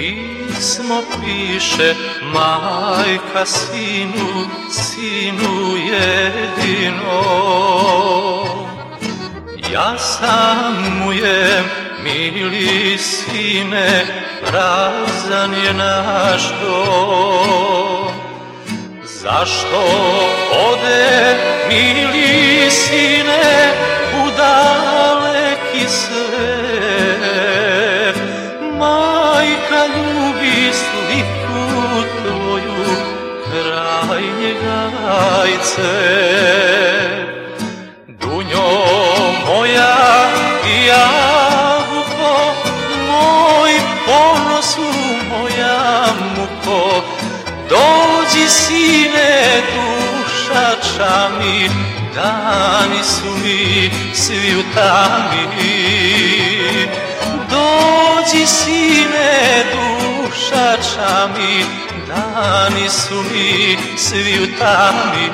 Pismo piše majka sinu, sinu jedinom. Ja samujem, mili sine, prazan je naš dom. Zašto ode, mili sine, u daleki svet? Majka ljubi sliku tvoju, kraj njega gajce. Dunjo moja i jabuko, moj ponosu, moja muko, dođi sine, duša čami, dani su mi svi u tami. Dođi sine, duša čami, dani su mi svi u tami.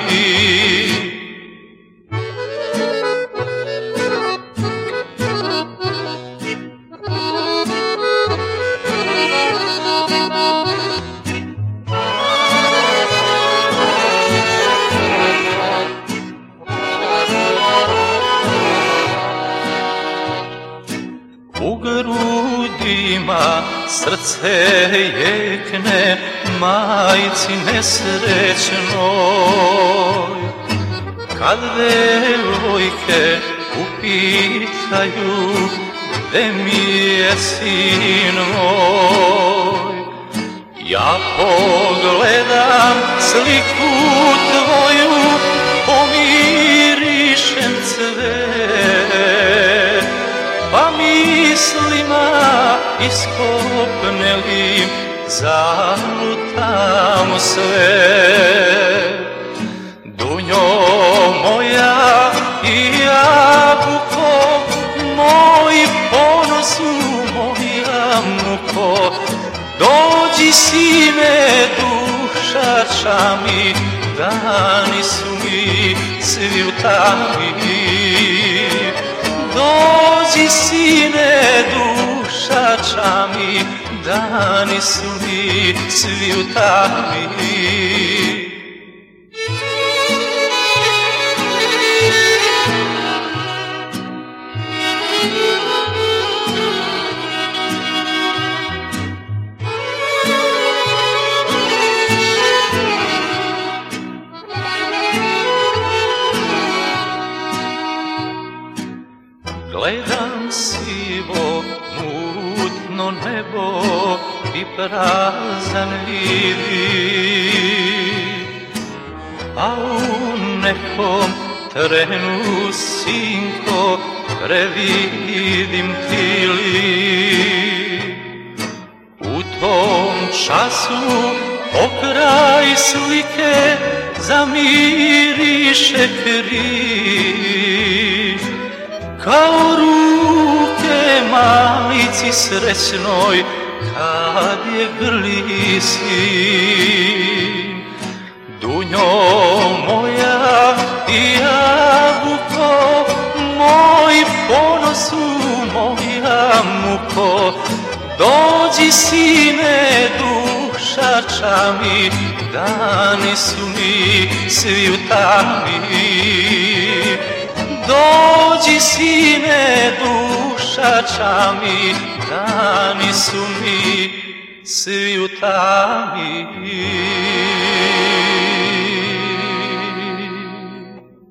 U grudima srce jekne majci nesrećnoj, kad devojke upitaju gde mi je sin moj. Ja pogledam sliku tvoju, pomirišem cvet, pa mislima iskopnelim zalutam sve. Dunjo moja i jabuko, moj ponosu, moja muko, dođi sine, duša čami, dani su mi svi u tami. Dođi sine, duša čami, dani su mi svi u tami. Gledam sivo, mutno nebo i prazan vidim, a u nekom trenu, sinko, previdim ti lik. U tom času pokraj slike zamiriše križ, kao ruke majci srećnoj kad je grli sin. Dunjo moja i jabuko, moj ponosu, moja muko, dođi sine, duša čami, dani su mi svi u tami. Dođi sine, duša čami, dani su mi svi u tami.